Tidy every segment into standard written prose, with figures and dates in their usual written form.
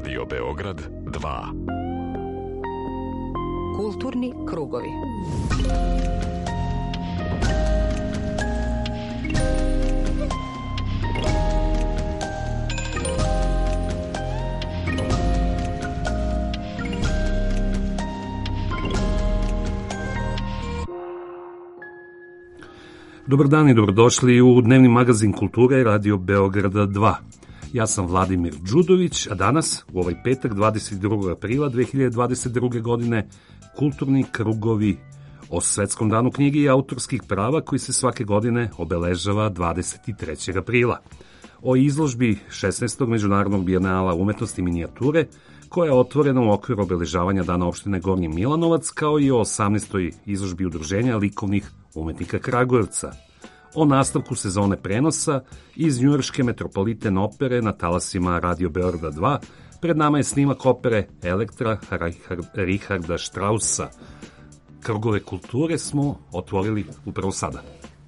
Radio Beograd 2. Kulturni krugovi. Dobar dan i dobrodošli u dnevni magazin kulture Radio Beograda 2. Ja sam Vladimir Đudović, a danas, u ovaj petak, 22. aprila 2022. godine, kulturni krugovi o Svetskom danu knjige i autorskih prava koji se svake godine obeležava 23. aprila. O izložbi 16. Međunarodnog bijenala umetnosti minijature, koja je otvorena u okviru obeležavanja Dana opštine Gornji Milanovac, kao i o 18. izložbi Udruženja likovnih umetnika Kragujevca. O nastavku sezone prenosa iz njujorške Metropoliten opere na talasima Radio Beograda 2. Pred nama je snimak opere Elektra Richarda Straussa. Krugove kulture smo otvorili upravo sada.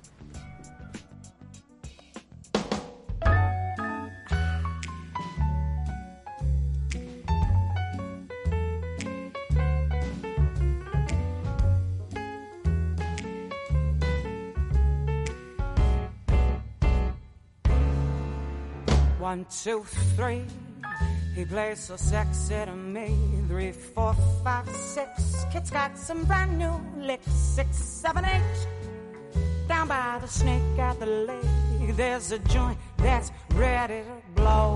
One, two, three. He plays so sexy to me. 3, 4, 5, 6. Kid's got some brand new licks. 6, 7, 8. Down by the snake at the lake, there's a joint that's ready to blow.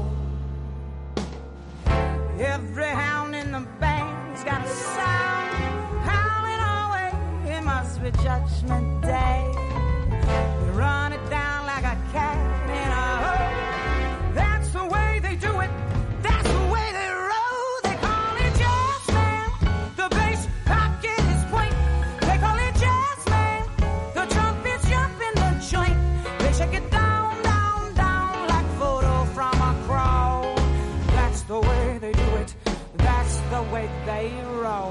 Every hound in the band's got a sound howling away. It must be Judgment Day. They run it down like a cat in a hole. That's the way they do it. That's the way they roll. They call it jazz, man. The bass pocket is point. They call it jazz, man. The trumpets jump in the joint. They shake it down, down, down like photo from a crowd. That's the way they do it. That's the way they roll.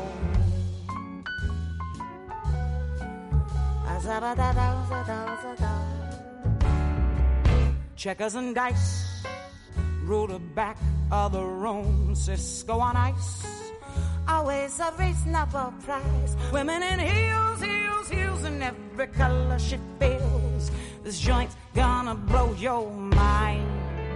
Checkers and dice rule the back of the room. Cisco on ice, always a reasonable price. Women in heels, heels, heels, in every color she feels. This joint's gonna blow your mind.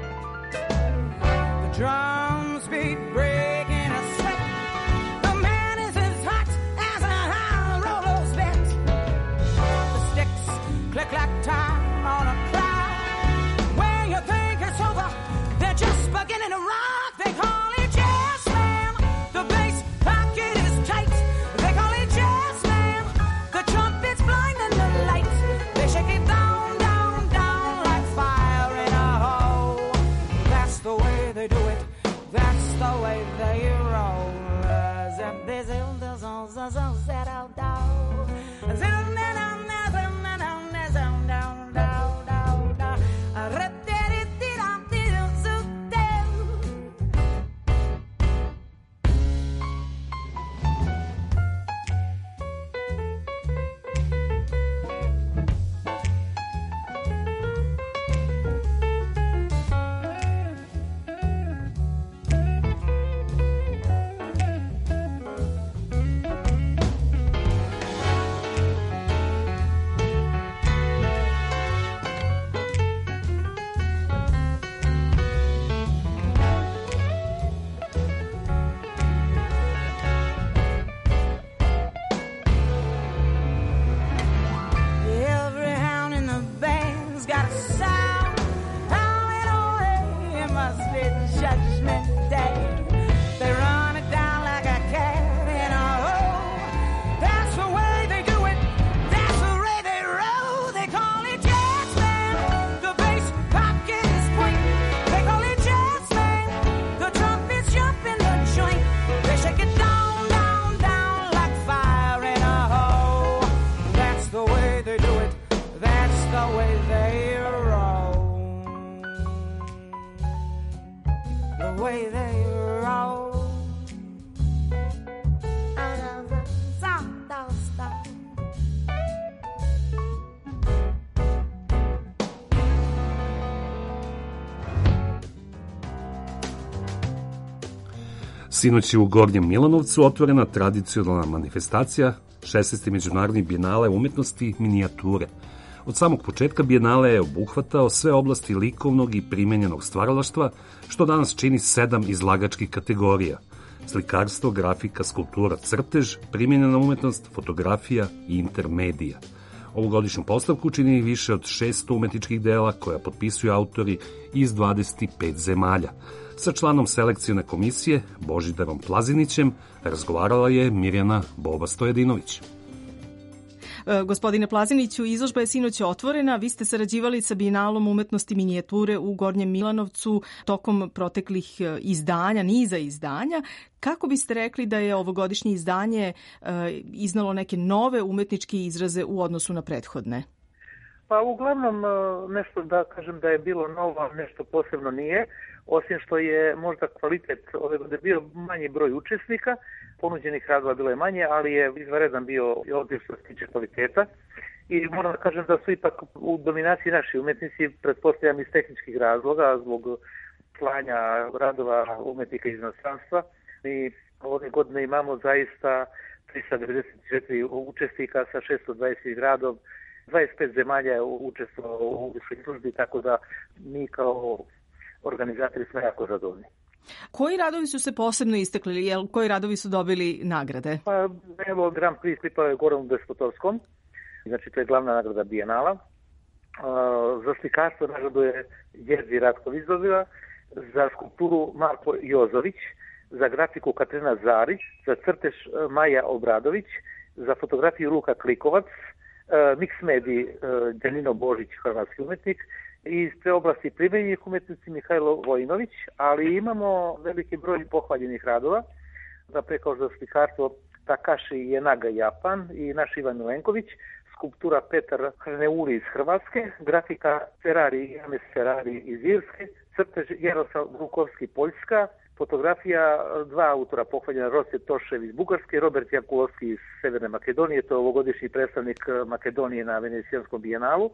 The drums beat breaking a sweat. The man is as hot as a high roller's bet. The sticks click like time on a cloud. When you think it's over, they're just beginning to rock. They call it jazz, man. The bass pocket is tight. They call it jazz, man. The trumpet's blinding the lights. They shake it down, down, down like fire in a hole. That's the way they do it. That's the way they roll. Sinoć je u Gornjem Milanovcu otvorena tradicionalna manifestacija 16. Međunarodni bijenale umetnosti minijature. Od samog početka bijenale je obuhvatao sve oblasti likovnog i primenjenog stvaralaštva, što danas čini 7 izlagačkih kategorija: slikarstvo, grafika, skulptura, crtež, primenjena umetnost, fotografija i intermedija. Ovogodišnju postavku čini više od 600 umetničkih dela koja potpisuju autori iz 25 zemalja. Sa članom selekcione komisije Božidarom Plazinićem razgovarala je Mirjana Boba-Stojedinović. Gospodine Plaziniću, izložba je sinoć otvorena. Vi ste sarađivali sa Bijenalom umetnosti minijature u Gornjem Milanovcu tokom proteklih izdanja, niza izdanja. Kako biste rekli da je ovogodišnje izdanje iznalo neke nove umetničke izraze u odnosu na prethodne? Pa uglavnom nešto da kažem da je bilo novo, nešto posebno nije, osim što je možda kvalitet ove godine bio manji broj učesnika, ponuđenih radova bilo je manje, ali je izvanredan bio odliv što se tiče kvaliteta. I moram da kažem da su ipak u dominaciji naši umetnici, pretpostavljam iz tehničkih razloga, zbog slanja radova umetnika iz inostranstva. Mi ove godine imamo zaista 394 učesnika sa 620 radov, 25 zemalja je učestvovalo u ovoj izložbi, tako da mi kao organizatori smo jako zadovoljni. Koji radovi su se posebno istakli? Koji radovi su dobili nagrade? Pa evo, Grand Prix pripao je Goranu Despotovskom, znači to je glavna nagrada Bijenala. Za slikarstvo nagradu je Jerzi Ratković dobila, za skulpturu Marko Jozović, za grafiku Katarina Zarić, za crtež Maja Obradović, za fotografiju Luka Klikovac, Mix Mediji Danilo Božić, hrvatski umetnik, i iz te oblasti primenjenih umetnici Mihajlo Vojinović, ali imamo veliki broj pohvaljenih radova, naprijed kao za slikarstvo Takashi Jenaga Japan i naš Ivan Milenković, skulptura Petar Hrneuli iz Hrvatske, grafika James Ferrari iz Irske, crtež Jaroslav Brukovski Poljska, fotografija dva autora pohvaljena, Rose Tošev iz Bugarske, Robert Jakulovski iz Severne Makedonije, to je ovogodišnji predstavnik Makedonije na Venecijanskom bijenalu.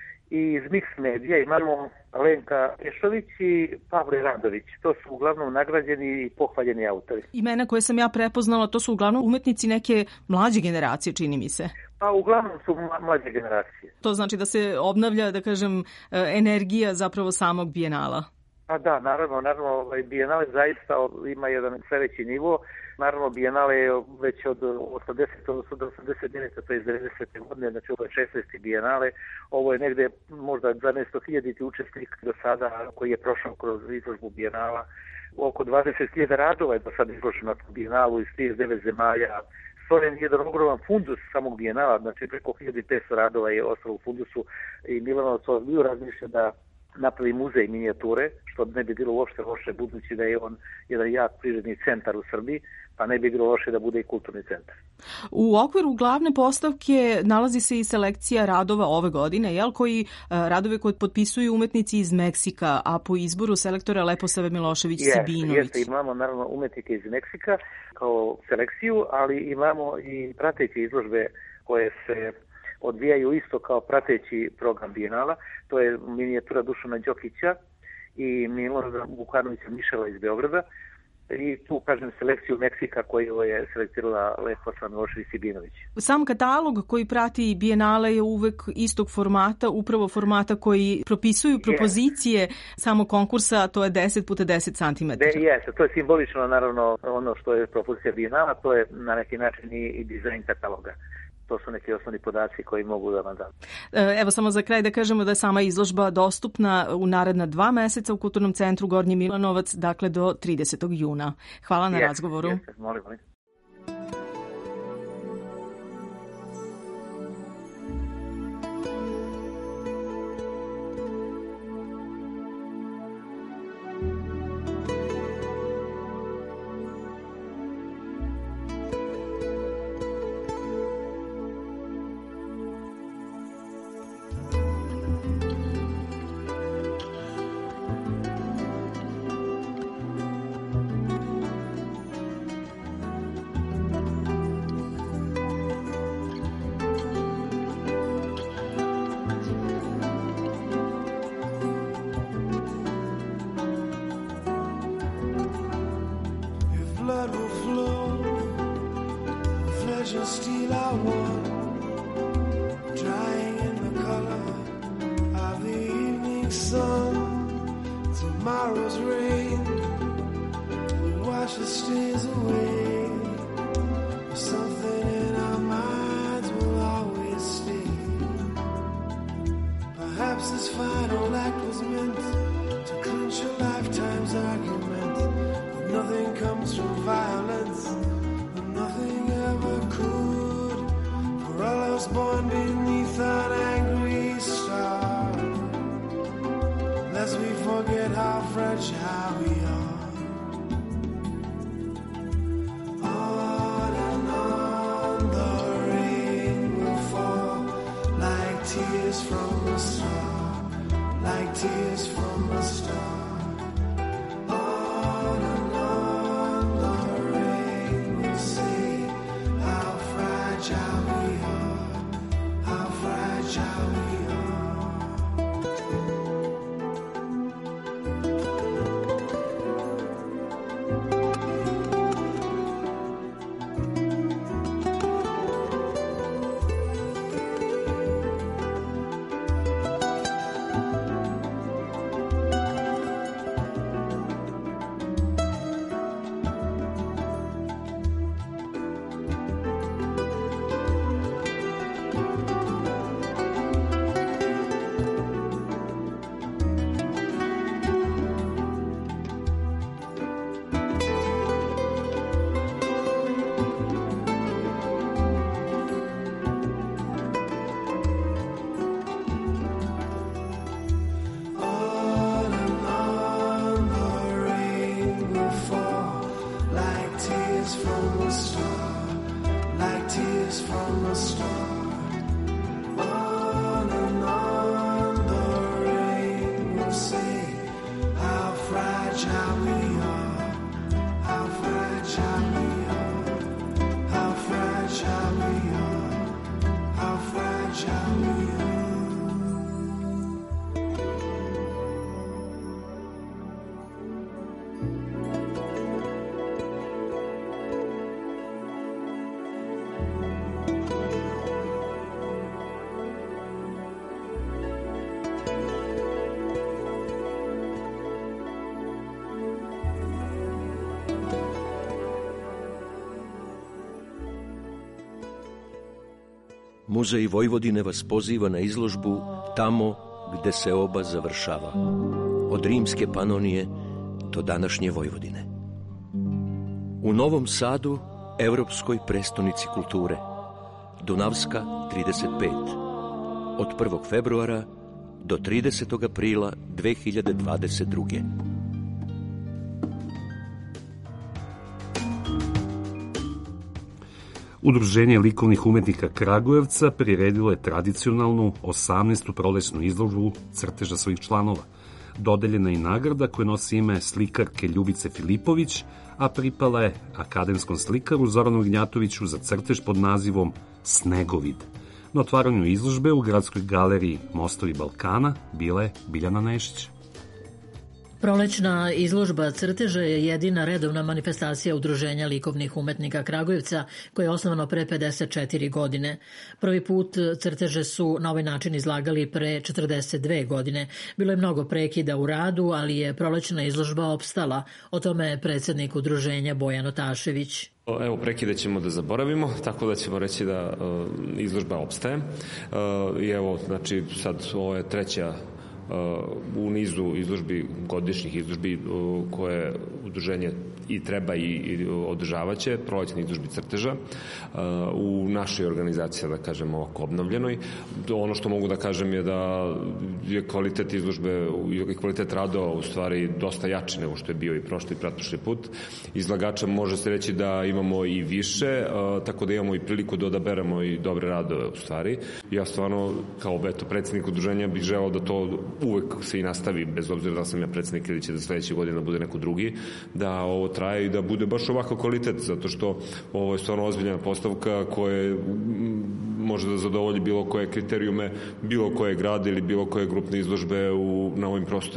I iz Mix Medija imamo Lenka Pešović i Pavle Radović. To su uglavnom nagrađeni i pohvaljeni autori. Imena koje sam ja prepoznala, to su uglavnom umetnici neke mlađe generacije, čini mi se. Pa uglavnom su mlađe generacije. To znači da se obnavlja, da kažem, energija zapravo samog bijenala. Pa da, naravno, Bijenale zaista ima jedan sve veći nivo. Naravno, Bijenale je već od 80, odnosno do 89, to je iz 90. godine, znači ovo je 16. Bijenale. Ovo je negde možda 12.000 učesnik do sada koji je prošao kroz izložbu Bijenala. Oko 20.000 radova je do sada izloženo na Bijenalu iz 39 zemalja. Stvoren je jedan ogroman fundus samog Bijenala, znači preko 1500 radova je ostalo u fundusu i Milanovac bio razmišlja da napravi muzej minijature, što ne bi bilo uopšte loše, budući da je on jedan jak prirodni centar u Srbiji, pa ne bi bilo loše da bude i kulturni centar. U okviru glavne postavke nalazi se i selekcija radova ove godine, koji radove koje potpisuju umetnici iz Meksika, a po izboru selektora Leposave Milošević-Sibinović. Jeste, imamo naravno umetnike iz Meksika kao selekciju, ali imamo i prateće izložbe koje se odvijaju isto kao prateći program Bijenala. To je minijatura Dušana Đokića i Milorada Vukanovića Mišela iz Beograda. I tu, kažem, selekciju Meksika koju je selektirala Leposava Milošević-Sibinović. Sam katalog koji prati Bijenale je uvek istog formata, upravo formata koji propisuju propozicije samog konkursa, to je 10 puta 10 cm. Jeste, to je simbolično, naravno, ono što je propozicija Bijenala, to je na neki način i dizajn kataloga. To su neki osnovni podaci koji mogu da vam dam. Evo samo za kraj da kažemo da je sama izložba dostupna u naredna 2 meseca u Kulturnom centru Gornji Milanovac, dakle do 30. juna. Hvala na razgovoru. Molim. evening sun, tomorrow's rain will wash the stains away. Something in our minds will always stay. Perhaps this final act was meant to clinch a lifetime's argument. But nothing comes from violence, and nothing ever could. For all of us born beneath an angry star, lest we forget how fragile we are. On and on the rain will fall like tears from a star, like tears from a star. On and on the rain will say how fragile we are, how fragile we are. Muzej Vojvodine vas poziva na izložbu Tamo gde se oba završava, od rimske Panonije do današnje Vojvodine. U Novom Sadu, evropskoj prestonici kulture, Dunavska 35, od 1. februara do 30. aprila 2022. Udruženje likovnih umetnika Kragujevca priredilo je tradicionalnu 18. prolećnu izložbu crteža svojih članova. Dodeljena je i nagrada koja nosi ime slikarke Ljubice Filipović, a pripala je akademskom slikaru Zoranu Ignjatoviću za crtež pod nazivom Snegovid. Na otvaranju izložbe u Gradskoj galeriji Mostovi Balkana bila je Biljana Nešić. Prolećna izložba crteža je jedina redovna manifestacija Udruženja likovnih umetnika Kragujevca, koje je osnovano pre 54 godine. Prvi put crteže su na ovaj način izlagali pre 42 godine. Bilo je mnogo prekida u radu, ali je prolećna izložba opstala. O tome je predsjednik Udruženja Bojan Otašević. Evo, prekide ćemo da zaboravimo, tako da ćemo reći da izložba opstaje. I evo, znači, sad ovo je treća u nizu izložbi, godišnjih izložbi koje udruženje i treba i održavaće, prolećne izložbi crteža u našoj organizaciji, da kažemo ovako obnovljenoj. Ono što mogu da kažem je da je kvalitet izložbe i kvalitet radova u stvari dosta jači nego što je bio i prošli i pretprošli put. Izlagača može se reći da imamo i više, tako da imamo i priliku da odaberemo i dobre radove u stvari. Ja stvarno kao predsjednik udruženja bih želeo da to uvek se i nastavi, bez obzira da sam ja predsjednik ili će da sledeće godine bude neko drugi, da ovo traje i da bude baš ovakav kvalitet, zato što ovo je stvarno ozbiljna postavka koja može da zadovolji bilo koje kriterijume, bilo koje grade ili bilo koje grupne izložbe na ovim prostorima.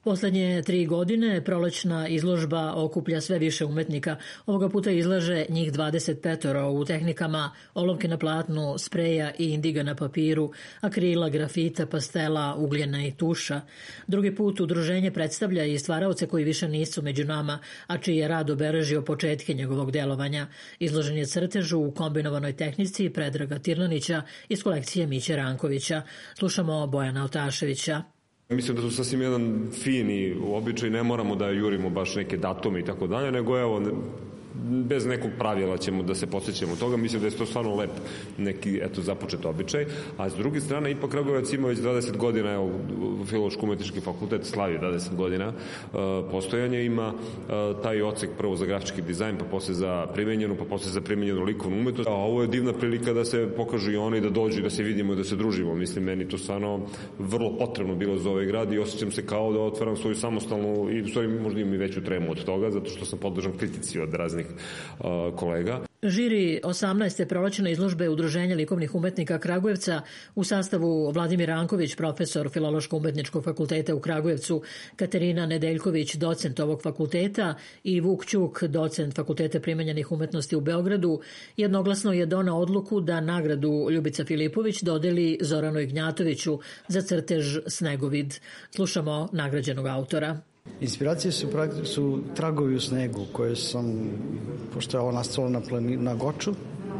Poslednje 3 godine prolećna izložba okuplja sve više umetnika. Ovoga puta izlaže njih 25 u tehnikama olovke na platnu, spreja i indiga na papiru, akrila, grafita, pastela, ugljena i tuša. Drugi put udruženje predstavlja i stvaraoce koji više nisu među nama, a čiji je rad obeležio početke njegovog delovanja. Izložen je crtežu u kombinovanoj tehnici Predraga Tirnanića iz kolekcije Miće Rankovića. Slušamo Bojana Otaševića. Mislim da su sasvim jedan fini običaj, ne moramo da jurimo baš neke datume i tako dalje, nego evo, bez nekog pravila ćemo da se posjećamo toga. Mislim da je to stvarno lep neki započet običaj, a s druge strane ipak Kragujevac ima već 20 godina, evo, Filološko-umetnički fakultet slavi 20 godina postojanje, ima taj odsek prvo za grafički dizajn, pa posle za primenjenu, pa posle za primenjenu likovnu umetnost, a ovo je divna prilika da se pokažu i oni, da dođu, da se vidimo i da se družimo. Mislim, meni to stvarno vrlo potrebno bilo za ovaj grad i osjećam se kao da otvaram svoju samostalnu i u stvari možda imam i veću tremu od toga, zato što sam podložan kritici od raznih kolega. Žiri 18. prolećne izložbe Udruženja likovnih umetnika Kragujevca u sastavu Vladimir Ranković, profesor Filološko-umetničkog fakulteta u Kragujevcu, Katerina Nedeljković, docent ovog fakulteta i Vuk Ćuk, docent Fakulteta primenjenih umetnosti u Beogradu, jednoglasno je doneo odluku da nagradu Ljubica Filipović dodeli Zoranu Ignjatoviću za crtež Snegovid. Slušamo nagrađenog autora. Inspiracije su tragovi u snegu koje sam, pošto je ovo nastalo na Goču,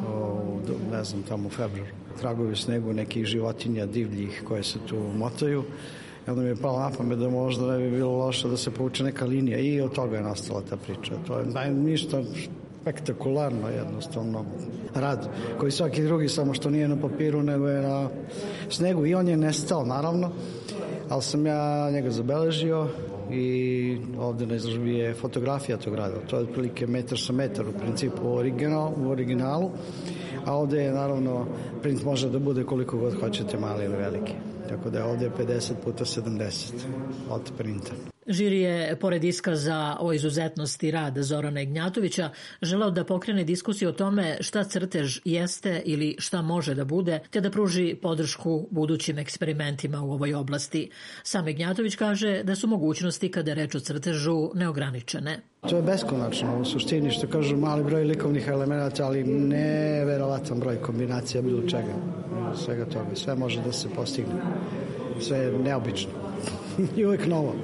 ne znam, tamo u februaru, tragovi u snegu nekih životinja divljih koje se tu motaju. I onda mi je palo na pamet da možda ne bi bilo loše da se povuče neka linija i od toga je nastala ta priča. To je ništa spektakularno, jednostavno rad koji svaki drugi, samo što nije na papiru nego je na snegu i on je nestao naravno, ali sam ja njega zabeležio i ovde na izložbi je fotografija tog rada. To je otprilike metar sa metar u principu u originalu, a ovde je naravno print može da bude koliko god hoćete, mali ili veliki. Tako da je ovde 50x70 od printa. Žiri je, pored iskaza o izuzetnosti rada Zorana Ignjatovića, želeo da pokrene diskusiju o tome šta crtež jeste ili šta može da bude, te da pruži podršku budućim eksperimentima u ovoj oblasti. Sam Ignjatović kaže da su mogućnosti kada je reč o crtežu neograničene. To je beskonačno, u suštini, što kažu, mali broj likovnih elemenata, ali neverovatan broj kombinacija bilo čega, svega toga. Sve može da se postigne. Sve je neobično. I uvijek novo.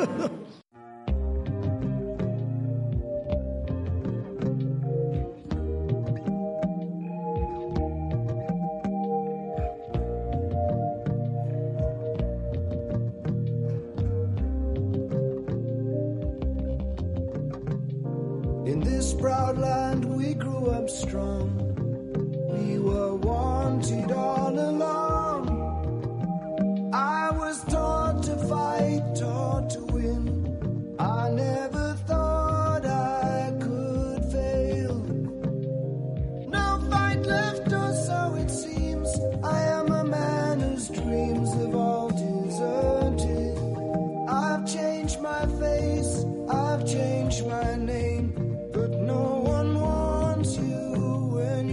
In this proud land we grew up strong. We were wanted all along. I was taught to fight, taught to win. I never thought I could fail. No fight left, or so it seems. I am a man whose dreams have all deserted. I've changed my face, I've changed my name, but no one wants you when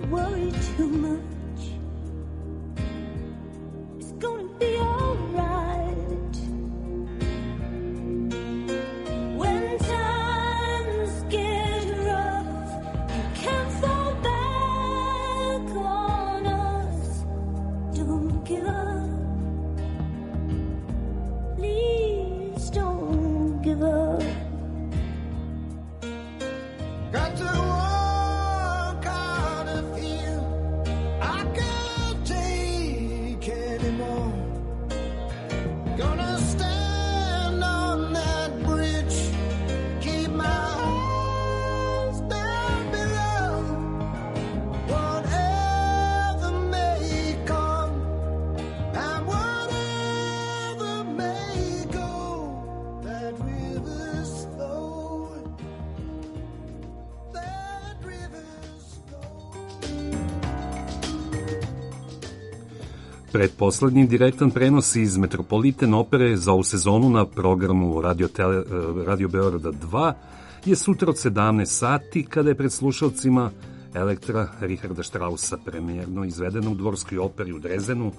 worry too much. It's gonna be alright. When times get rough, you can't fall back on us. Don't give up. Please don't give up. Got to walk out of here. I can't take anymore. Gonna stand on that bridge. Keep my eyes down below. Whatever may come and whatever may go, that river's flowing. That river's Pretposlednji direktan prenos iz Metropoliten opere za ovu sezonu na programu Radio Beograda 2 je sutra od 17 sati, kada je pred slušalcima Elektra Richarda Straussa premijerno izvedena u Dvorskoj operi u Drezenu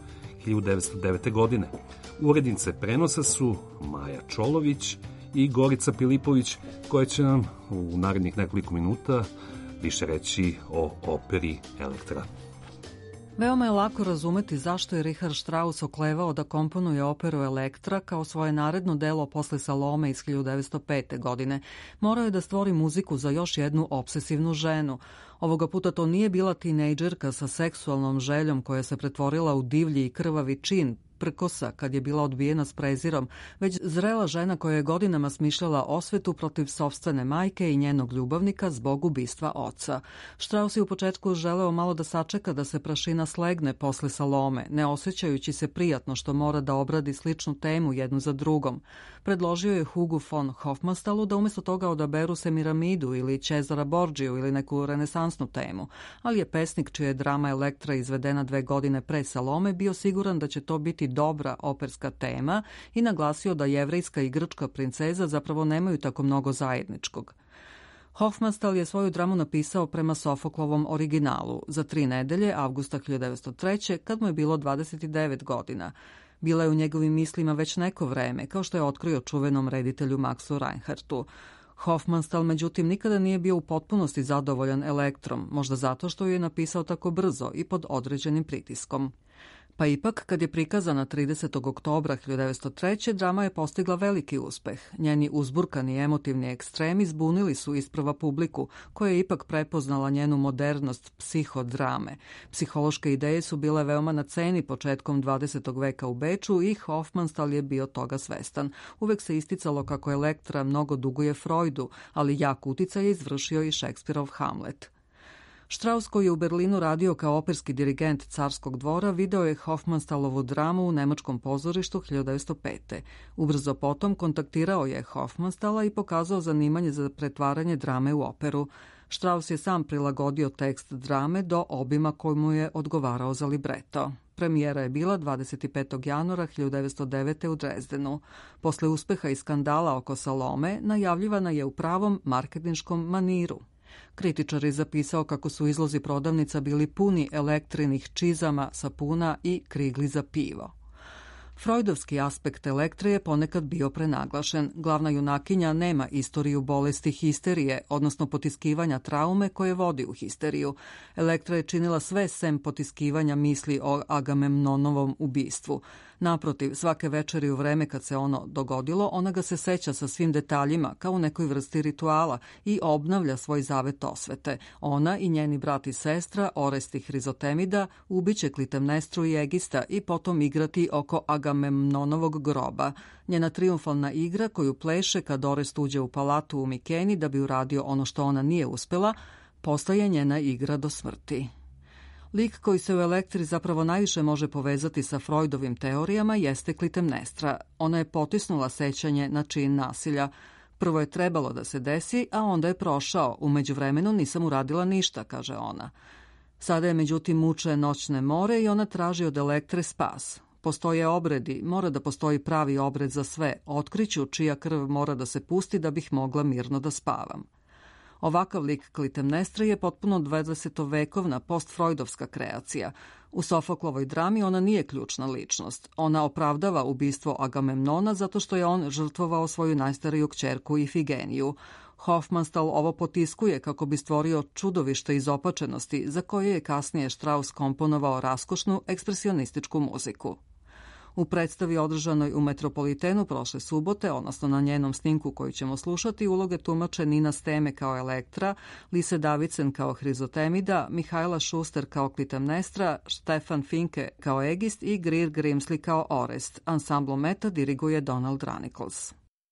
1909. godine. Urednice prenosa su Maja Čolović i Gorica Pilipović, koja će nam u narednih nekoliko minuta više reći o operi Elektra. Veoma je lako razumeti zašto je Richard Strauss oklevao da komponuje operu Elektra kao svoje naredno delo posle Salome iz 1905. godine. Morao je da stvori muziku za još jednu obsesivnu ženu. Ovoga puta to nije bila tinejdžerka sa seksualnom željom koja se pretvorila u divlji i krvavi čin, prkosa kad je bila odbijena s prezirom, već zrela žena koja je godinama smišljala osvetu protiv sopstvene majke i njenog ljubavnika zbog ubistva oca. Strauss je u početku želeo malo da sačeka da se prašina slegne posle Salome, ne osjećajući se prijatno što mora da obradi sličnu temu jednu za drugom. Predložio je Hugu von Hofmannstallu da umjesto toga odaberu Semiramidu ili Cesara Borgiju ili neku renesansnu temu, ali je pesnik čija je drama Elektra izvedena 2 godine pre Salome bio siguran da će to biti dobra operska tema i naglasio da jevrejska i grčka princeza zapravo nemaju tako mnogo zajedničkog. Hofmannsthal je svoju dramu napisao prema Sofoklovom originalu za 3 nedelje avgusta 1903. kad mu je bilo 29 godina. Bila je u njegovim mislima već neko vreme, kao što je otkrio čuvenom reditelju Maxu Reinhardtu. Hofmannsthal, međutim, nikada nije bio u potpunosti zadovoljan Elektrom, možda zato što ju je napisao tako brzo i pod određenim pritiskom. Pa ipak, kad je prikazana 30. oktobra 1903. drama je postigla veliki uspeh. Njeni uzburkani emotivni ekstremi zbunili su isprva publiku, koja je ipak prepoznala njenu modernost psihodrame. Psihološke ideje su bile veoma na ceni početkom 20. veka u Beču i Hofmannsthal je bio toga svestan. Uvek se isticalo kako Elektra mnogo duguje Freudu, ali jak uticaj je izvršio i Šekspirov Hamlet. Strauss, koji je u Berlinu radio kao operski dirigent carskog dvora, video je Hofmannsthallovu dramu u nemačkom pozorištu 1905. Ubrzo potom kontaktirao je Hofmannsthala i pokazao zanimanje za pretvaranje drame u operu. Strauss je sam prilagodio tekst drame do obima koji mu je odgovarao za libreto. Premijera je bila 25. januara 1909. u Drezdenu. Posle uspeha i skandala oko Salome, najavljivana je u pravom marketinškom maniru. Kritičar je zapisao kako su izlozi prodavnica bili puni elektrinih čizama, sapuna i krigli za pivo. Freudovski aspekt Elektre je ponekad bio prenaglašen. Glavna junakinja nema istoriju bolesti histerije, odnosno potiskivanja traume koje vodi u histeriju. Elektra je činila sve sem potiskivanja misli o Agamemnonovom ubistvu. Naprotiv, svake večeri u vreme kad se ono dogodilo, ona ga se seća sa svim detaljima, kao u nekoj vrsti rituala, i obnavlja svoj zavet osvete. Ona i njeni brat i sestra, Orest i Hrizotemida, ubiće Klitemnestru i Egista i potom igrati oko Agamemnonovog groba. Njena trijumfalna igra koju pleše kad Orest uđe u palatu u Mikeni da bi uradio ono što ona nije uspela, postaje njena igra do smrti. Lik koji se u Elektri zapravo najviše može povezati sa Freudovim teorijama jeste Klitemnestra. Ona je potisnula sećanje na čin nasilja. Prvo je trebalo da se desi, a onda je prošao. U međuvremenu nisam uradila ništa, kaže ona. Sada je međutim muče noćne more i ona traži od Elektre spas. Postoje obredi, mora da postoji pravi obred za sve. Otkriću čija krv mora da se pusti da bih mogla mirno da spavam. Ovakav lik Klitemnestre je potpuno 20-vekovna postfrojdovska kreacija. U Sofoklovoj drami ona nije ključna ličnost. Ona opravdava ubistvo Agamemnona zato što je on žrtvovao svoju najstariju kćerku Ifigeniju. Hofmannsthal ovo potiskuje kako bi stvorio čudovište izopačenosti za koje je kasnije Strauss komponovao raskošnu ekspresionističku muziku. U predstavi održanoj u Metropolitenu prošle subote, odnosno na njenom snimku koju ćemo slušati, uloge tumače Nina Steme kao Elektra, Lise Davidsen kao Hrizotemida, Mihajla Šuster kao Klitemnestra, Stefan Finke kao Egist i Greer Grimsley kao Orest. Ansamblo Meta diriguje Donald Runnicles.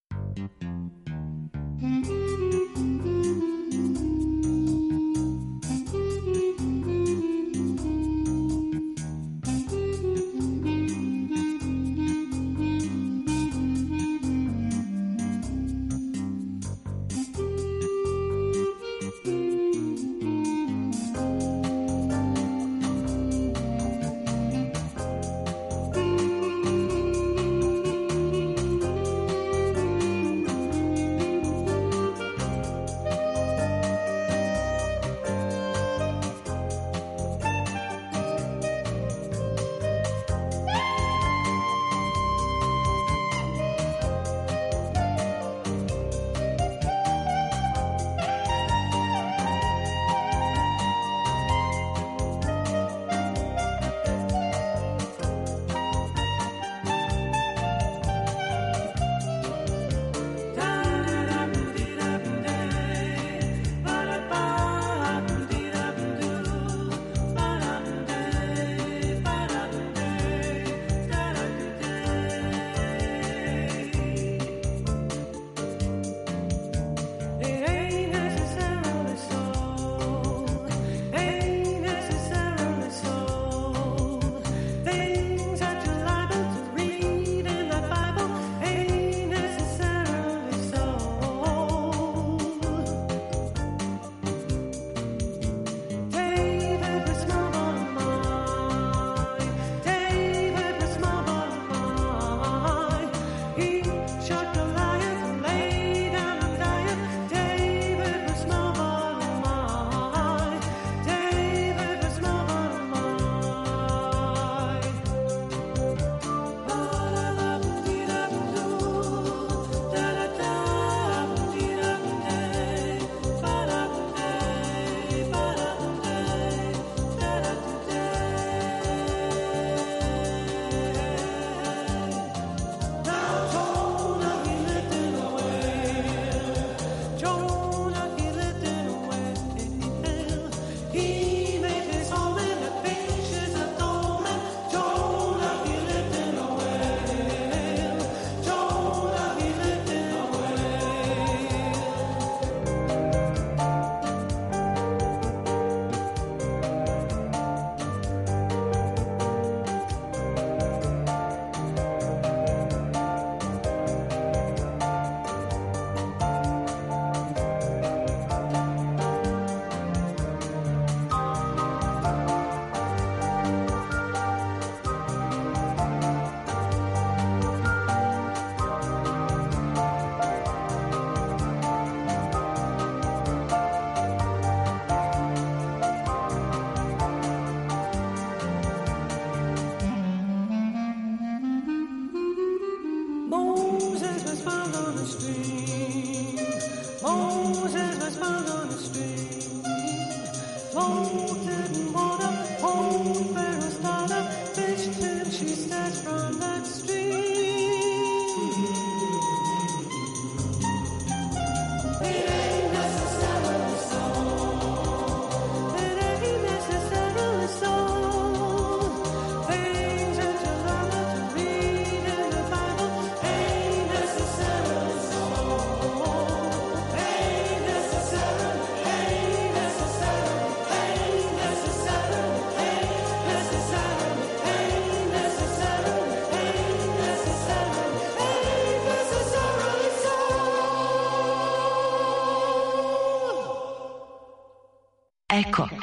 Eko.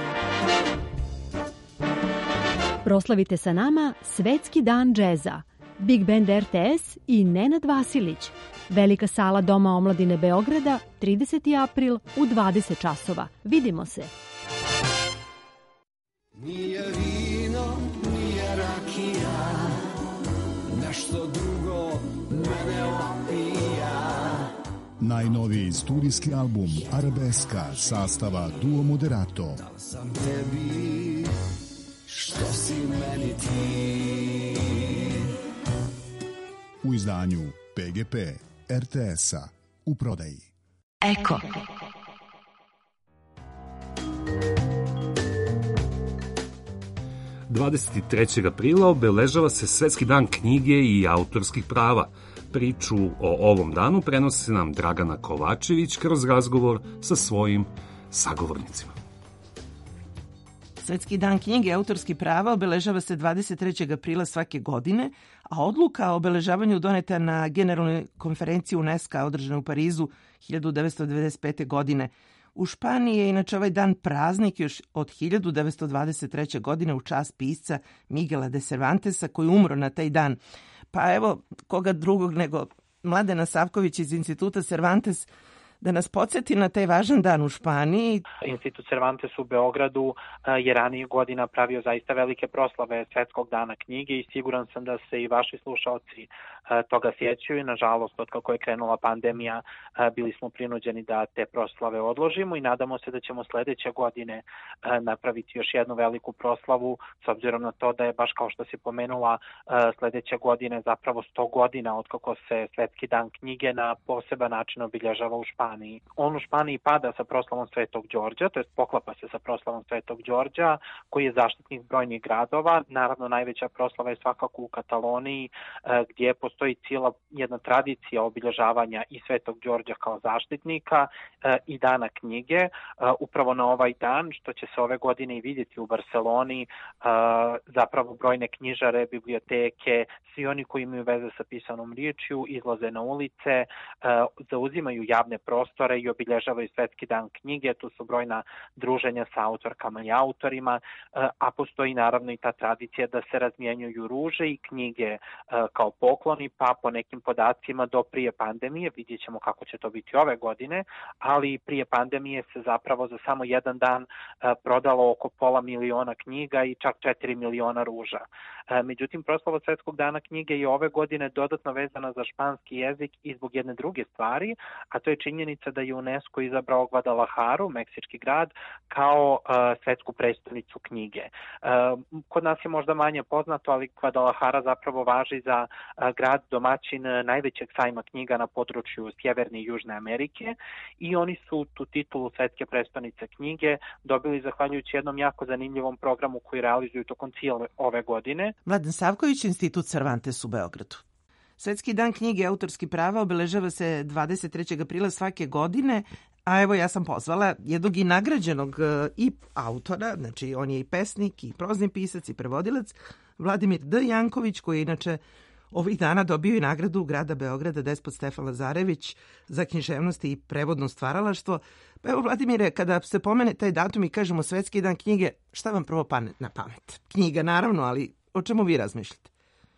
Proslavite sa nama Svetski dan džeza. Big Band RTS i Nenad Vasilić. Velika sala Doma omladine Beograda, 30. april u 20 časova. Vidimo se. Nije vino, nije rakija, nešto drugo mene opija. Najnoviji studijski album Arabeska sastava Duo Moderato. Dal sam tebi, što si meni ti. U izdanju PGP RTS-a u prodaji. Eko. – 23. aprila obeležava se Svetski dan knjige i autorskih prava. Priču o ovom danu prenosi nam Dragana Kovačević kroz razgovor sa svojim sagovornicima. Svetski dan knjige i autorskih prava obeležava se 23. aprila svake godine, a odluka o obeležavanju doneta na Generalnoj konferenciji UNESCO-a održane u Parizu 1995. godine. U Španiji je inače ovaj dan praznik još od 1923. godine u čast pisca Miguela de Cervantesa koji umro na taj dan. Pa evo, koga drugog nego Mladena Savković iz Instituta Cervantes da nas podsjeti na taj važan dan u Španiji. Institut Cervantes u Beogradu je ranije godina pravio zaista velike proslave Svetskog dana knjige i siguran sam da se i vaši slušalci toga sjećaju. Nažalost, otkako je krenula pandemija, bili smo prinuđeni da te proslave odložimo i nadamo se da ćemo sledeće godine napraviti još jednu veliku proslavu, s obzirom na to da je, baš kao što si pomenula, sledeće godine zapravo 100 godina otkako se Svetski dan knjige na poseban način obilježava u Španiji. On u Španiji pada sa proslavom Svetog Đorđa, to jest poklapa se sa proslavom Svetog Đorđa, koji je zaštitnik brojnih gradova. Naravno, najveća proslava je svakako u Kataloniji, gdje postoji cijela jedna tradicija obilježavanja i Svetog Đorđa kao zaštitnika i dana knjige. Upravo na ovaj dan, što će se ove godine i vidjeti u Barceloni, zapravo brojne knjižare, biblioteke, svi oni koji imaju veze sa pisanom riječju, izlaze na ulice, zauzimaju javne prostore i obilježavaju Svetski dan knjige. Tu su brojna druženja sa autorkama i autorima, a postoji naravno i ta tradicija da se razmjenjuju ruže i knjige kao pokloni, pa po nekim podacima do prije pandemije, vidjet ćemo kako će to biti ove godine, ali prije pandemije se zapravo za samo jedan dan prodalo oko 500.000 knjiga i čak 4 miliona ruža. Međutim, proslava Svetskog dana knjige je ove godine dodatno vezana za španski jezik i zbog jedne druge stvari, a to je činjenica da je UNESCO izabrao Guadalajaru, meksički grad, kao svetsku prestonicu knjige. Kod nas je možda manje poznato, ali Guadalajara zapravo važi za grad domaćin najvećeg sajma knjiga na području Sjeverne i Južne Amerike i oni su tu titulu svetske prestonice knjige dobili zahvaljujući jednom jako zanimljivom programu koji realizuju tokom cijele ove godine. Mladen Savković, Institut Cervantes u Beogradu. Svetski dan knjige i autorskih prava obeležava se 23. aprila svake godine, a evo ja sam pozvala jednog i nagrađenog i autora, znači on je i pesnik, i prozni pisac, i prevodilac, Vladimir D. Janković, koji je inače ovih dana dobio i nagradu grada Beograda Despot Stefan Lazarević za književnost i prevodno stvaralaštvo. Pa evo, Vladimire, kada se pomene taj datum i kažemo Svetski dan knjige, šta vam prvo padne na pamet? Knjiga, naravno, ali o čemu vi razmišljate?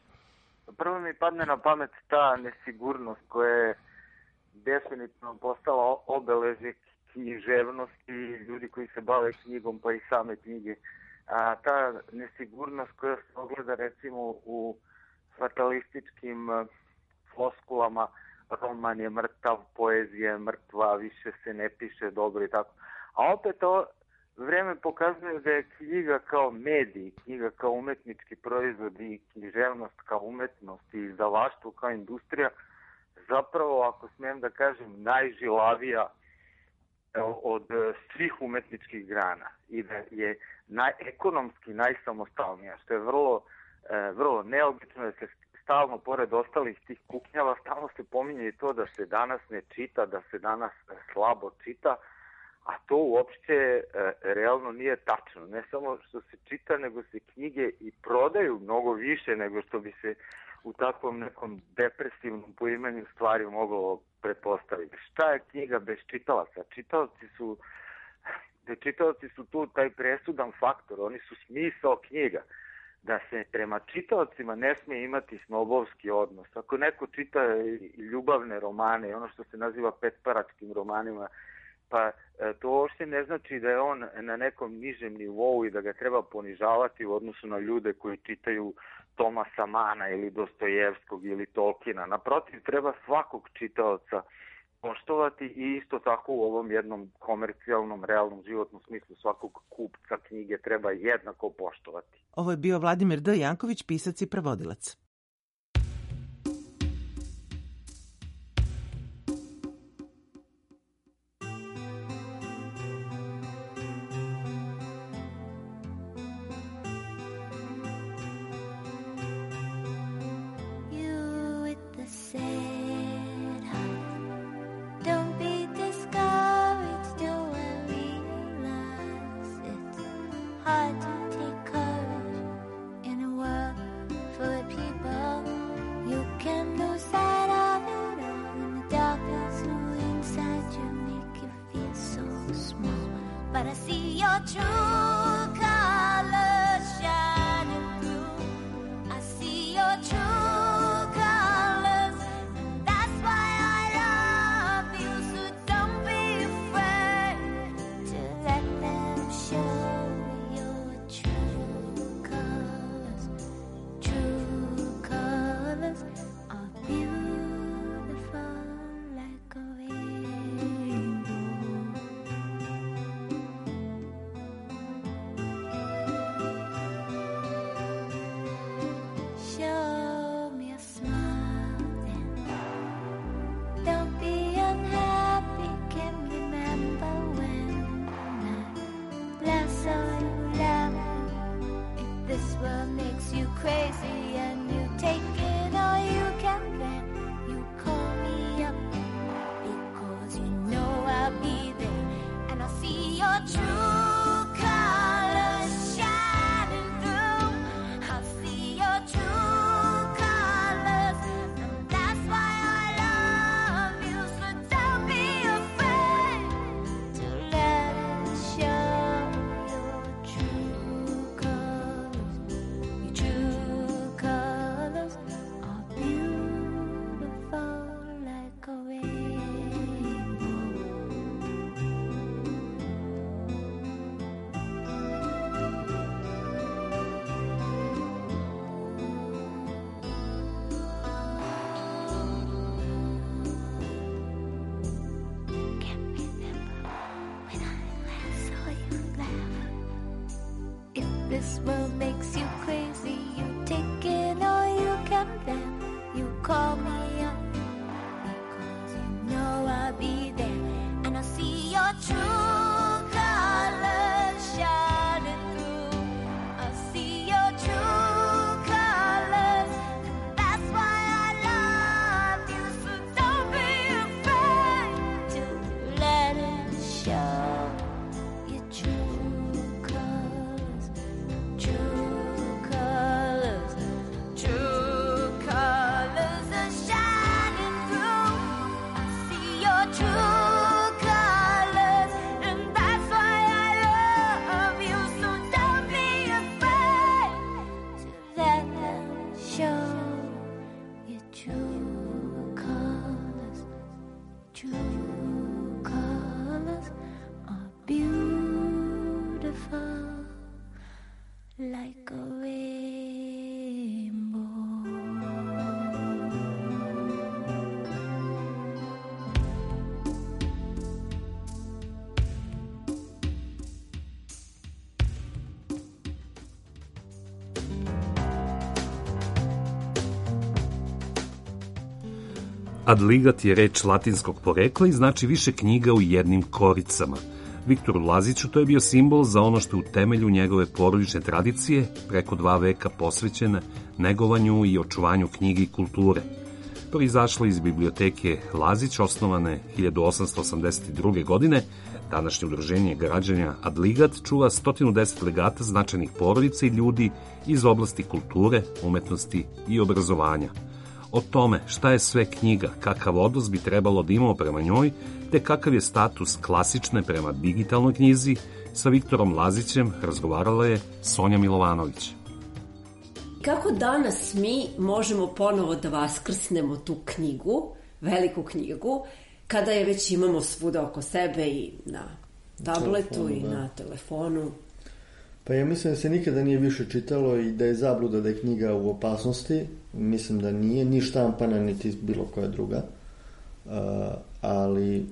Prvo mi padne na pamet ta nesigurnost koja je definitivno postala obeležje književnosti, ljudi koji se bave knjigom, pa i same knjige. A ta nesigurnost koja se ogleda recimo u fatalističkim floskulama, roman je mrtav, poezija je mrtva, više se ne piše dobro i tako. A opet to vreme pokazuje da je knjiga kao medij, knjiga kao umetnički proizvod i književnost kao umetnost i izdavaštvo kao industrija zapravo, ako smijem da kažem, najžilavija od svih umetničkih grana i da je ekonomski najsamostalnija, što je vrlo neobično, da se stalno, pored ostalih tih kuknjava, stalno se pominje i to da se danas ne čita, da se danas slabo čita, a to uopšte realno nije tačno. Ne samo što se čita, nego se knjige i prodaju mnogo više nego što bi se u takvom nekom depresivnom poimanju stvari moglo pretpostaviti. Šta je knjiga bez čitalaca? Čitaoci su tu taj presudan faktor, oni su smisao knjiga. da se prema čitaocima ne smije imati snobovski odnos. Ako neko čita ljubavne romane, ono što se naziva petparačkim romanima, pa to uopšte ne znači da je on na nekom nižem nivou i da ga treba ponižavati u odnosu na ljude koji čitaju Tomasa Mana ili Dostojevskog ili Tolkiena. Naprotiv, treba svakog čitaoca poštovati i isto tako u ovom jednom komercijalnom, realnom životnom smislu svakog kupca knjige treba jednako poštovati. Ovo je bio Vladimir D. Janković, pisac i prevodilac. Hard to take courage in a world full of people. You can lose sight of it all, and the darkness who inside you make you feel so small. But I see your true colors shining through. I see your true colors, and that's why I love you. So don't be afraid to let them show. This world makes you crazy. You take it all you can bear. You call me up because you know I'll be there, and I'll see your true colors shining through. I'll see your true colors, and that's why I love you. So don't be afraid to let it show. Your true colors. True colors, true colors are shining through. I see your true colors, and that's why I love you. So don't be afraid to let them show. Your true colors, true colors are beautiful. Like a rainbow. Adligat je reč latinskog porekla i znači više knjiga u jednim koricama. Viktoru Laziću to je bio simbol za ono što je u temelju njegove porodične tradicije preko 2 veka posvećene negovanju i očuvanju knjige i kulture. Proizašlo iz biblioteke Lazić, osnovane 1882. godine, današnje udruženje građana Adligat čuva 110 legata značajnih porodica i ljudi iz oblasti kulture, umetnosti i obrazovanja. O tome šta je sve knjiga, kakav odnos bi trebalo da imamo prema njoj, te kakav je status klasične prema digitalnoj knjizi, sa Viktorom Lazićem razgovarala je Sonja Milovanović. Kako danas mi možemo ponovo da vaskrsnemo tu knjigu, veliku knjigu, kada je već imamo svuda oko sebe i na tabletu i na telefonu? Pa ja mislim da se nikada nije više čitalo i da je zabluda da je knjiga u opasnosti. Mislim da nije, ni štampana, niti bilo koja druga. Ali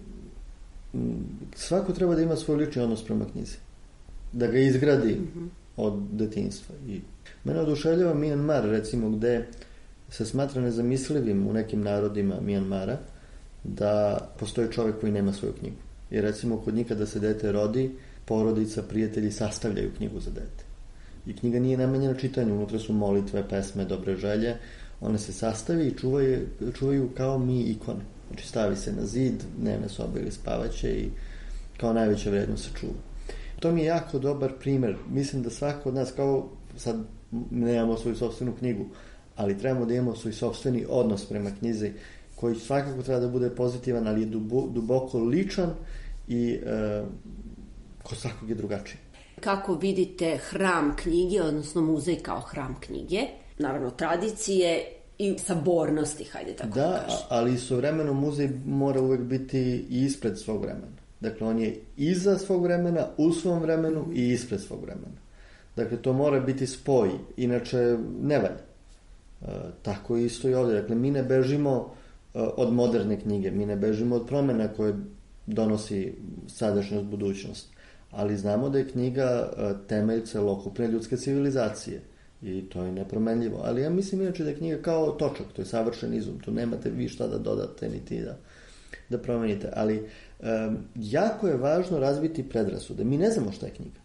svako treba da ima svoj lični odnos prema knjizi. Da ga izgradi od detinjstva. I mene oduševljava Mijanmar, recimo, gde se smatra nezamislivim u nekim narodima Mijanmara da postoji čovjek koji nema svoju knjigu. I recimo kod njih kada se dete rodi, porodica, prijatelji sastavljaju knjigu za dete. I knjiga nije namenjena čitanju, unutra su molitve, pesme, dobre želje, one se sastavi i čuvaju kao mi ikone. Znači stavi se na zid, dnevne sobe ili spavaće i kao najveća vrednost se čuva. To mi je jako dobar primer. Mislim da svako od nas, kao sad nemamo svoju sopstvenu knjigu, ali trebamo da imamo svoj sopstveni odnos prema knjizi, koji svakako treba da bude pozitivan, ali je duboko ličan i kod svakog je drugačiji. Kako vidite hram knjige, odnosno muzej kao hram knjige? Naravno, tradicije i sabornosti, hajde tako da kažem. Da, ali istovremeno muzej mora uvek biti ispred svog vremena. Dakle, on je iza svog vremena, u svom vremenu i ispred svog vremena. Dakle, to mora biti spoj, inače ne valja. Tako isto i ovdje. Dakle, mi ne bežimo od moderne knjige, mi ne bežimo od promjena koje donosi sadašnjost, budućnost. Ali znamo da je knjiga temelj celokupne ljudske civilizacije i to je nepromenljivo. Ali ja mislim inače da je knjiga kao točak, to je savršen izum, tu nemate vi šta da dodate niti da promenite. Ali jako je važno razbiti predrasude. Mi ne znamo šta je knjiga.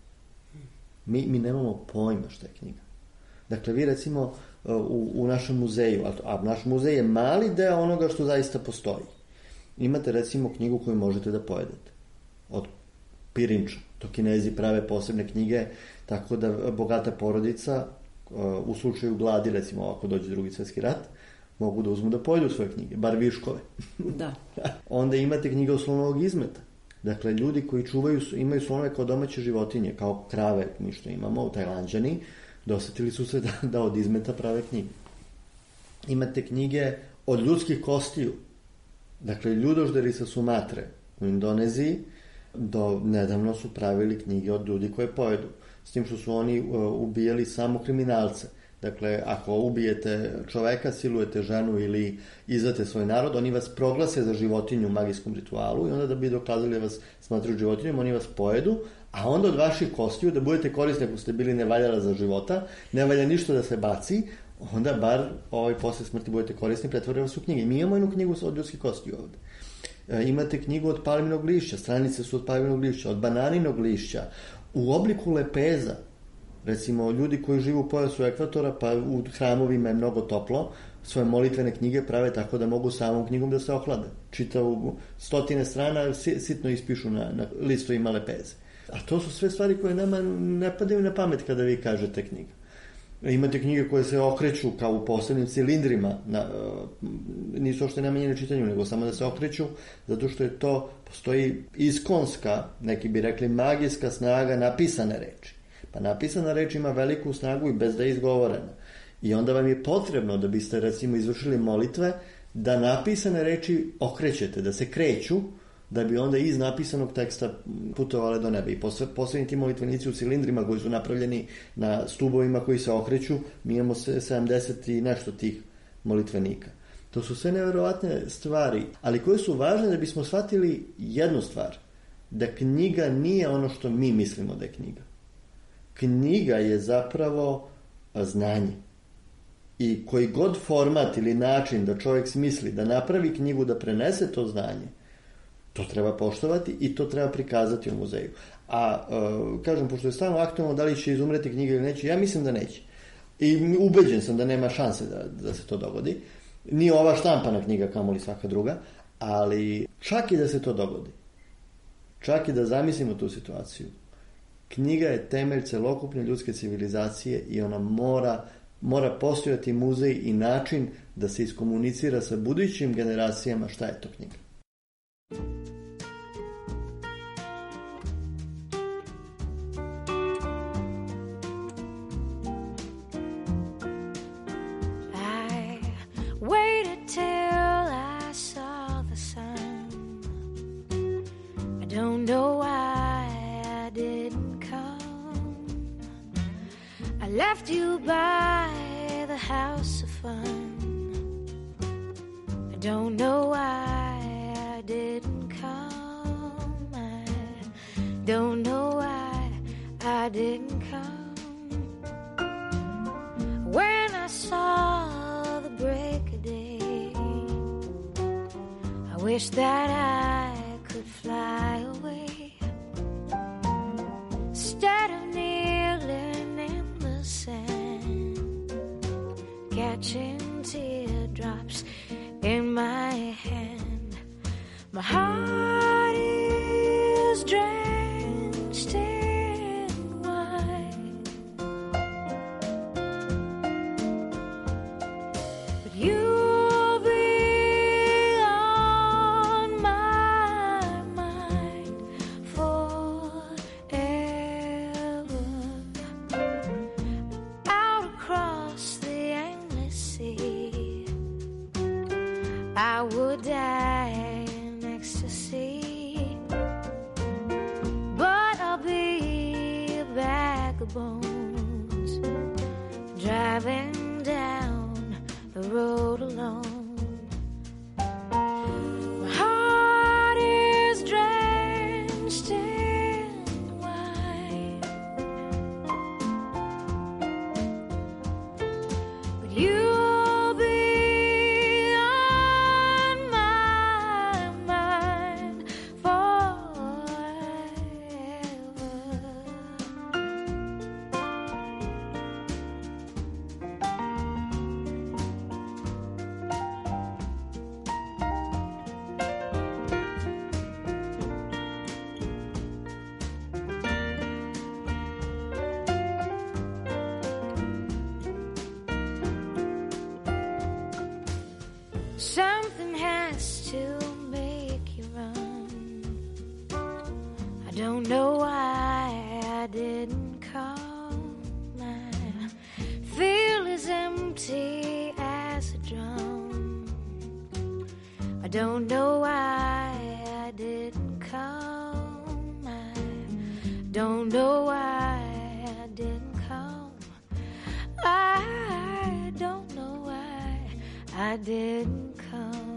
Mi nemamo pojma šta je knjiga. Dakle, vi recimo u našem muzeju, a naš muzej je mali deo onoga što zaista postoji. Imate recimo knjigu koju možete da pojedete. Od pirinča. To Kinezi prave posebne knjige, tako da bogata porodica u slučaju gladi, recimo ako dođe Drugi svjetski rat, mogu da uzmu da pojedu svoje knjige, bar viškove. Da. Onda imate knjige od slonovog izmeta. Dakle, ljudi koji imaju slonove kao domaće životinje, kao krave, mi što imamo u Tajlanđani, dosetili su se da od izmeta prave knjige. Imate knjige od ljudskih kostiju. Dakle, ljudožderi sa Sumatre u Indoneziji do nedavno su pravili knjige od ljudi koje pojedu. S tim što su oni ubijali samo kriminalce. Dakle, ako ubijete čoveka, silujete ženu ili izdate svoj narod, oni vas proglase za životinju u magijskom ritualu i onda da bi dokazali da vas smatraju životinjom, oni vas pojedu, a onda od vaših kostiju da budete korisni ako ste bili nevaljala za života, ne valja ništa da se baci, onda bar posle smrti budete korisni, pretvore vas u knjige. Mi imamo jednu knjigu od ljudskih kostiju ovde. Imate knjigu od palminog lišća, stranice su od palminog lišća, od bananinog lišća, u obliku lepeza. Recimo, ljudi koji žive u pojasu ekvatora, pa u hramovima je mnogo toplo, svoje molitvene knjige prave tako da mogu samom knjigom da se ohlade. Čitavu 100 strana, sitno ispišu na listovima lepeze. A to su sve stvari koje nama ne padaju na pamet kada vi kažete knjiga. Imate knjige koje se okreću kao u posebnim cilindrima, nisu uopšte namenjene čitanju, nego samo da se okreću, zato što je to, postoji iskonska, neki bi rekli magijska snaga napisane reči. Pa napisana reč ima veliku snagu i bez da je izgovorena. I onda vam je potrebno da biste recimo izvršili molitve, da napisane reči okrećete, da se kreću, da bi onda iz napisanog teksta putovale do neba. I poslednji ti molitvenici u cilindrima koji su napravljeni na stubovima koji se okreću, mi imamo 70 i nešto tih molitvenika. To su sve neverovatne stvari, ali koje su važne da bismo shvatili jednu stvar, da knjiga nije ono što mi mislimo da je knjiga. Knjiga je zapravo znanje. I koji god format ili način da čovjek smisli da napravi knjigu, da prenese to znanje, to treba poštovati i to treba prikazati u muzeju. A, kažem, pošto je stalno aktualno da li će izumreti knjiga ili neće, ja mislim da neće. I ubeđen sam da nema šanse da se to dogodi. Nije ova štampana knjiga, kamoli svaka druga, ali čak i da se to dogodi, čak i da zamislimo tu situaciju, knjiga je temelj celokupne ljudske civilizacije i ona mora postojati muzej i način da se iskomunicira sa budućim generacijama šta je to knjiga. don't know why I didn't come. I left you by the house of fun. I don't know why I didn't come. I don't know why I didn't come. When I saw the break of day, I wish that I could fly away instead of kneeling in the sand, catching teardrops in my hand. My heart is drenched in wine, but you'll be on my mind forever. Out across the endless sea, I would die in ecstasy, but I'll be a bag of bones driving down the road alone. My heart is drenched in wine, but you'll be on my mind forever. Something has to make you run. I don't know why I didn't come. I feel as empty as a drum. I don't know why I didn't come. I don't know why I didn't come. I don't know why I didn't come.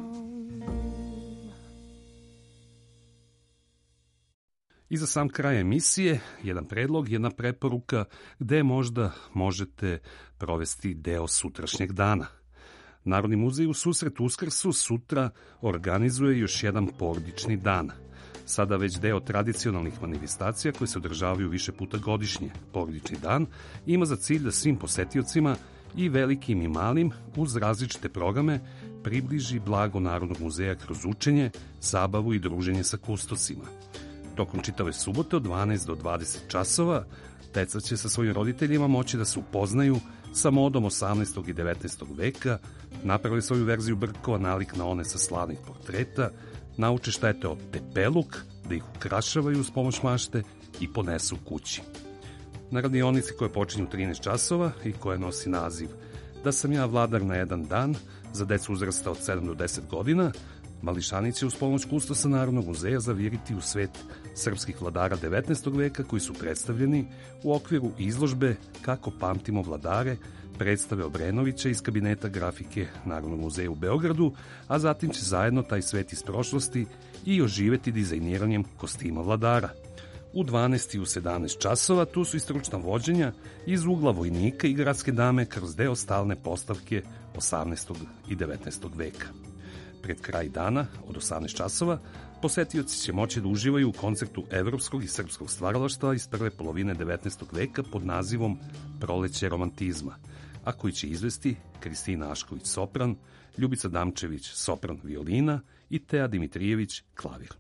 I za sam kraj emisije, jedan predlog, jedna preporuka gde možda možete provesti deo sutrašnjeg dana. Narodni muzej u susret Uskrsu sutra organizuje još jedan porodični dan. Sada već deo tradicionalnih manifestacija koje se održavaju više puta godišnje. Porodični dan ima za cilj da svim posetiocima i velikim i malim uz različite programe približi blago Narodnog muzeja kroz učenje, zabavu i druženje sa kustosima. Tokom čitave subote od 12 do 20 časova deca će sa svojim roditeljima moći da se upoznaju sa modom 18. i 19. veka, napravili svoju verziju brkova nalik na one sa slavnih portreta, nauče šta je to tepeluk, da ih ukrašavaju uz pomoć mašte i ponesu kući. Na radionici koja počinju 13 časova i koja nosi naziv Da sam ja vladar na jedan dan, za decu uzrasta od 7 do 10 godina, mališani će uz pomoć kustosa Narodnog muzeja zaviriti u svet srpskih vladara 19. veka koji su predstavljeni u okviru izložbe Kako pamtimo vladare, predstave Obrenovića iz kabineta grafike Narodnog muzeja u Beogradu, a zatim će zajedno taj svet iz prošlosti i oživeti dizajniranjem kostima vladara. U 12 i u 17 časova tu su i stručna vođenja iz ugla vojnika i gradske dame kroz deo stalne postavke 18. i 19. veka. Pred kraj dana, od 18 časova, posetioci će moći da uživaju u koncertu evropskog i srpskog stvaralaštva iz prve polovine 19. veka pod nazivom Proleće romantizma, a koji će izvesti Kristina Ašković sopran, Ljubica Damčević sopran violina i Teja Dimitrijević klavir.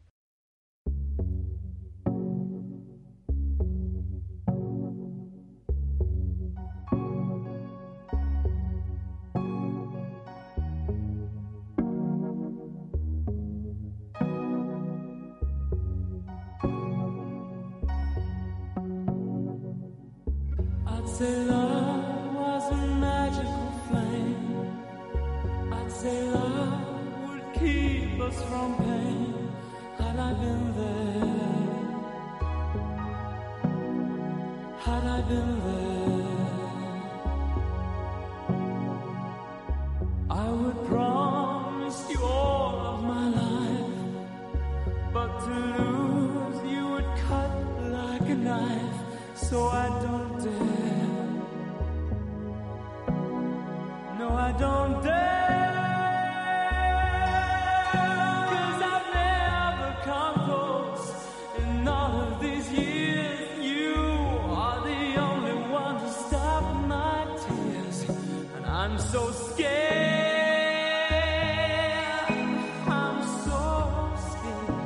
Say love was a magical flame. I'd say love would keep us from pain. Had I been there been there, I would promise you all of my life, but to lose you would cut like a knife, so I don't dare. No, I don't dare, 'cause I've never come close in all of these years. You are the only one to stop my tears, and I'm so scared. I'm so scared.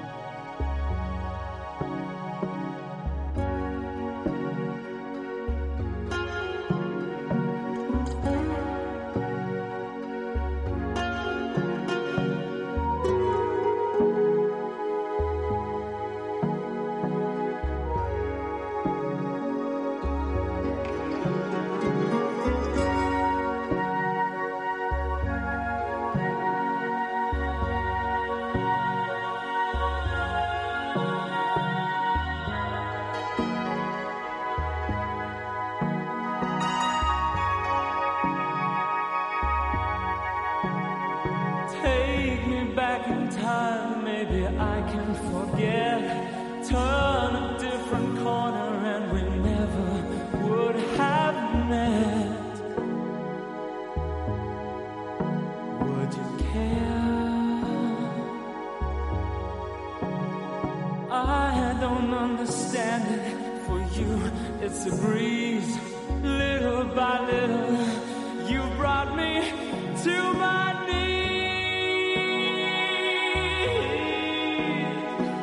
Take me back in time, maybe I can forget. Turn a different corner and we never would have met. Would you care? I don't understand it. For you, it's a breeze. Little by little, you brought me to my knees.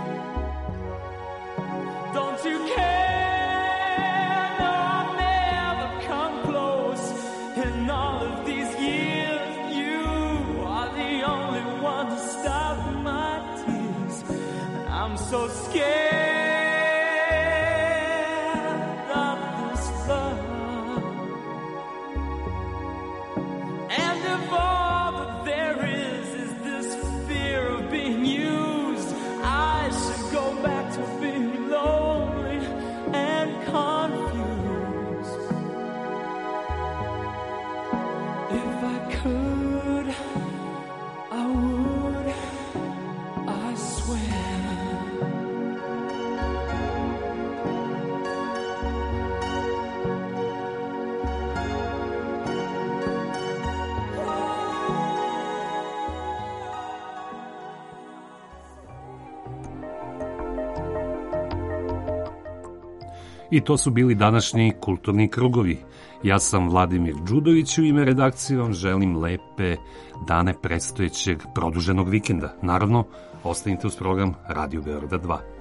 Don't you care? No, I'll never come close in all of these years. You are the only one to stop my tears. I'm so scared of this love. And if all that there is this fear of being used, I should go back to being lonely and confused. If I could, I would, I swear. I to su bili današnji kulturni krugovi. Ja sam Vladimir Đudović, u ime redakcije vam želim lepe dane predstojećeg produženog vikenda. Naravno, ostanite uz program Radio Beograda 2.